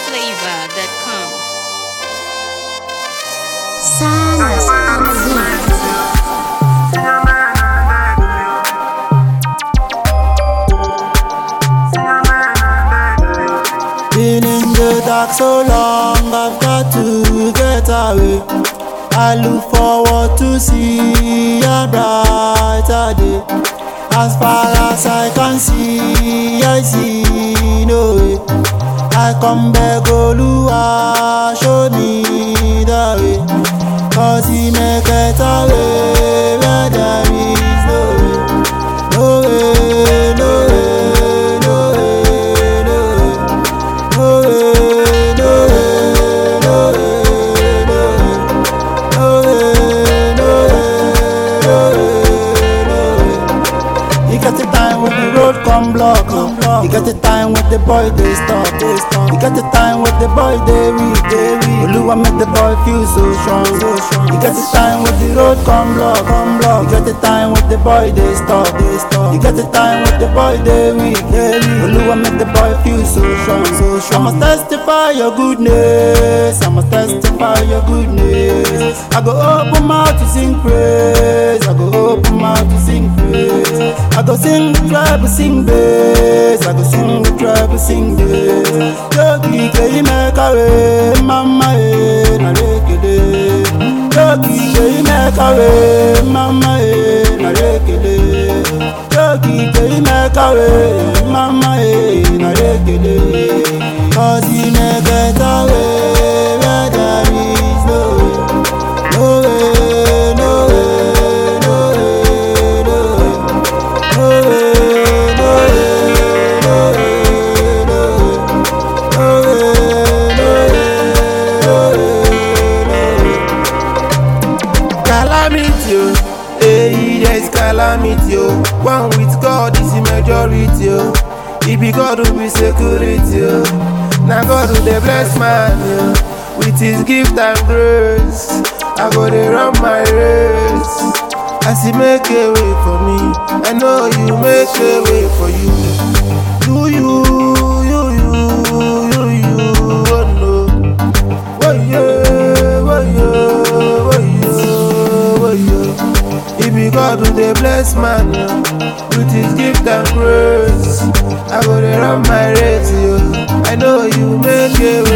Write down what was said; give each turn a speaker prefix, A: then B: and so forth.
A: NigerFlavor.com.
B: Silence on the beat.
C: Been in the dark so long, I've got to get away. I look forward to see a brighter day. As far as I can see, I see no way. I come back, Oluwa, show me the way. 'Cause he may get away where there is no way. No way, no way, no way, no way. No way, no way, no way, no way. No way, no way, no way, no way. You got the time when the road come block. You got the time when the boy they stop. You got the time when the boy they weak. Oluwa make the boy feel so strong. You got the time when the road come block. You got the time when the boy they stop. You got the time when the boy they weak. Oluwa make the boy feel so strong. I must testify your goodness. I must testify your goodness. I go open mouth to sing praise. I go open mouth to sing praise. I go sing the tribe, sing bass. I go sing the tribe, sing bass. Yogi kei make a way, mama na rekede. Yogi kei make a way, mama na rekede. Yogi kei make a way, mama na rekede. 'Cause he may get away where there is no way. No way, no way, no way, no way. No way, no way, no way, no way. No way, no way, no way, no way. Calamity, oh, hey, there is calamity, oh. One with God is the majority, oh. It be God who be security, oh. Now God who dey bless man, oh. With his gift and grace, I go dey run my race. As he make a way for me, I know you make a way for you. You, oh no. Oh yeah, oh yeah, oh yeah, oh yeah. He be God who dey bless man, yeah. With his gift and grace, I go dey run my race, yo. I know you make a